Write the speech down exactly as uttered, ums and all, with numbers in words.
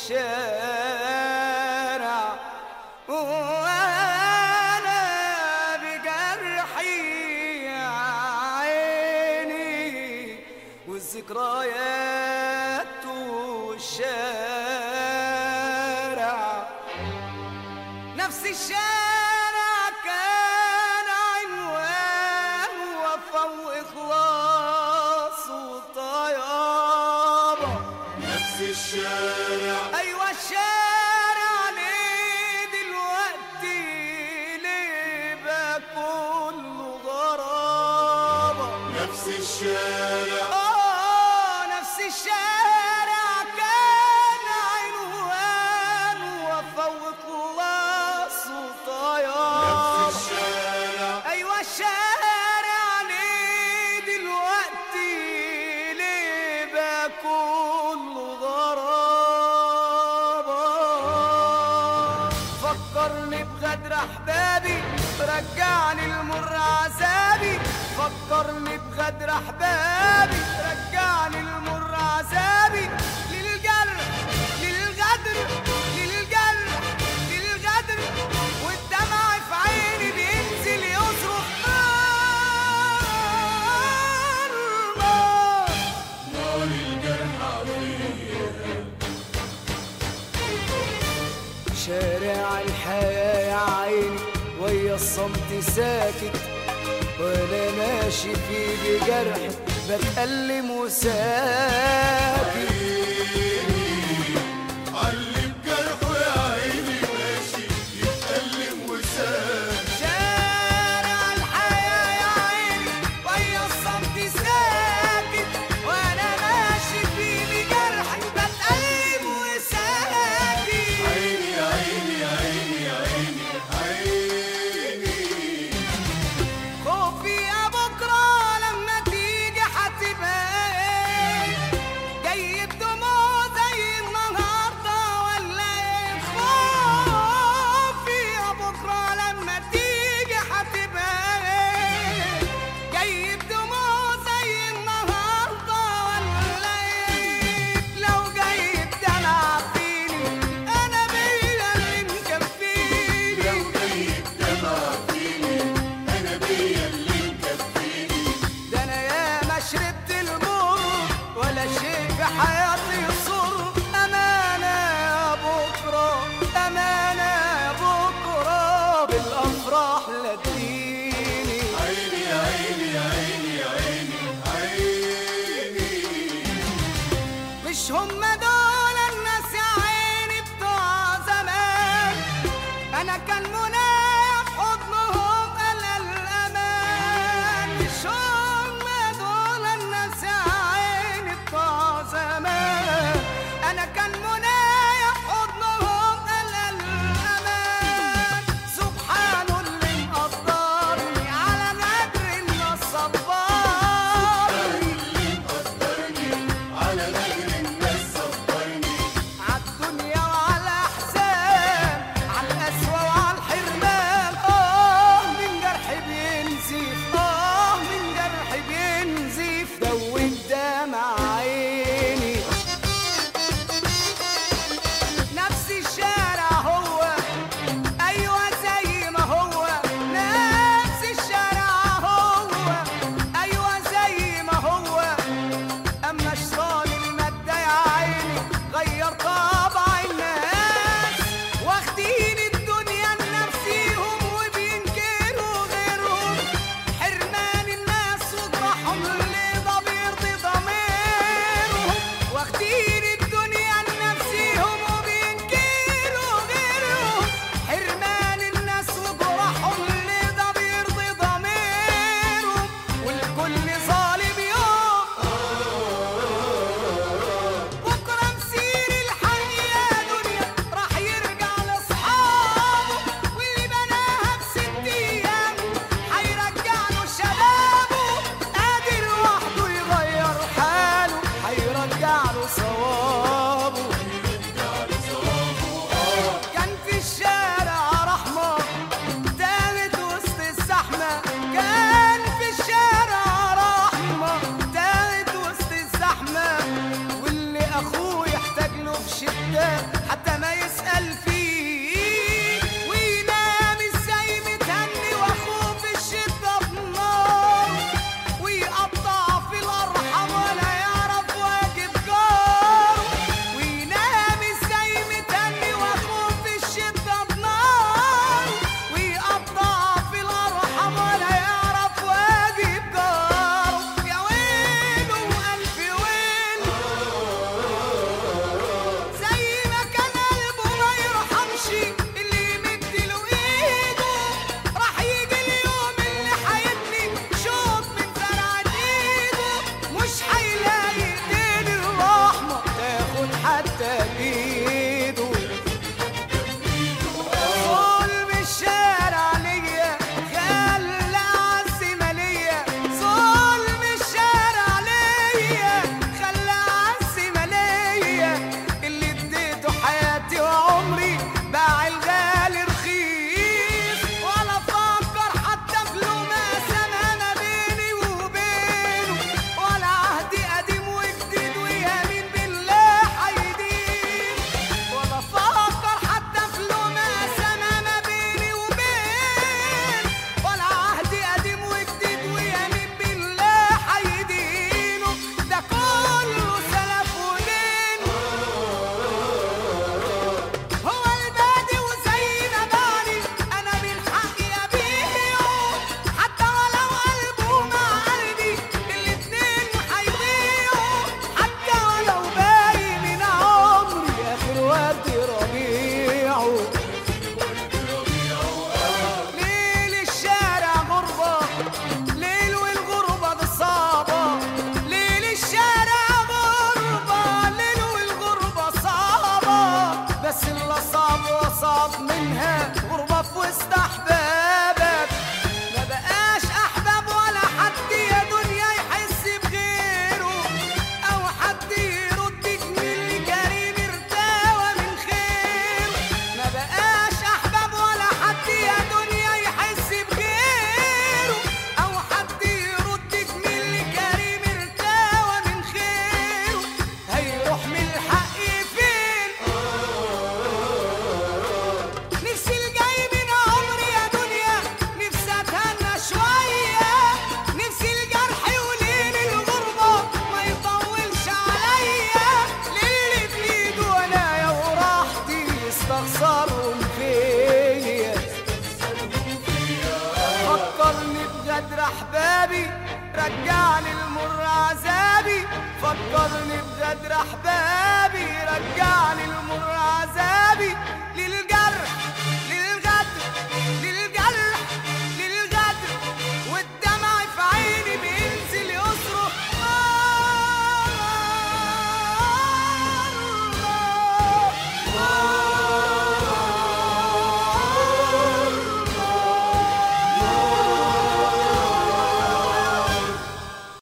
الشارع، وانا بجرحي يا عيني والذكريات والشارع. نفس الشارع كان عنوان وفا وإخلاص وطيابة. نفس الشارع أيوة الشارع ليه دلوقتي ليه بقى كله غرابة. نفس الشارع آه نفس الشارع كان عنوان وفا وإخلاص وطيابة. نفس الشارع أيوة الشارع ليه دلوقتي ليه بقى كله غرابة. فكرني بغدر أحبابي رجعني المر عذابي. فكرني بغدر أحبابي رجعني المر عذابي. للجرح للغدر للجرح للغدر والدمع في عيني بينزل يصرخ نار نار. نار الجرح عليا. شارع الحياة يا عيني ويا الصمت ساكت، وانا ماشي فيه بجرح بتألم وساكت. علم جرحه يا عيني ماشي يتألم وساكت. شارع الحياة يا عيني ويا الصمت ساكت، وانا ماشي فيه بجرح بتألم وساكت. عيني يا عيني يا عيني يا عيني عيني. خوفي يا بكرة لما تيجي هتبان جاي بدموع زي النهاردة ولا ايه. خوفي يا بكرة لما تيجي هتبان جاي بدموع زي النهاردة ولا ايه. لو جاي بدمع فيني انا بيا اللي مكفيني. لو جاي بدمع فيني أنا بيا اللي مكفيني. ده انا ياما شربت المر ولا شيء في حياتي يصر. امانه يا بكره امانه يا بكره بالافراح لا تديني. عيني يا عيني يا عيني يا عيني عيني. مش هم دول الناس يا عيني بتوع زمان. انا كان منايا في حضنهم انا الامان. مش هم دول الناس يا عيني بتوع زمان. انا كان منايا في حضنهم انا الامان. سبحانه اللي مقدرني على قدر الناس صبرني. اللي مقدرني على غير الناس صبرني. عالدنيا وعلى احزان عالقسوة وعالحرمان. اه من جرح بينزف اه من جرح بينزف دوت دمع عيني. نفس الشارع هو ايوه زي ما هو. نفس الشارع هو ايوه زي ما هو. اما شران المادة يا عيني غير طبع الناس. واخدين الدنيا لنفسيهم وبينكروا غيرهم. حرمان الناس وجرحهم اللي ده بيرضي ضميرهم. واخدين الدنيا لنفسيهم وبينكروا غيرهم. حرمان الناس وجرحهم اللي ده بيرضي ضميرهم. والكل ظالم يوم بكرة مسير الحي يا دنيا راح يرجع لاصحابه. واللي بناها بست ايام هيرجع له شبابه. قادر وحده يغير حاله هيرجع له صوابه. كان في الشارع رحمة تاهت وسط الزحمة. كان في الشارع رحمة تاهت وسط الزحمة. واللي أخوه يحتاج له في شدة عذابي، رجعني المر عذابي، فكرني بغدر احبابي، رجعني المر عذابي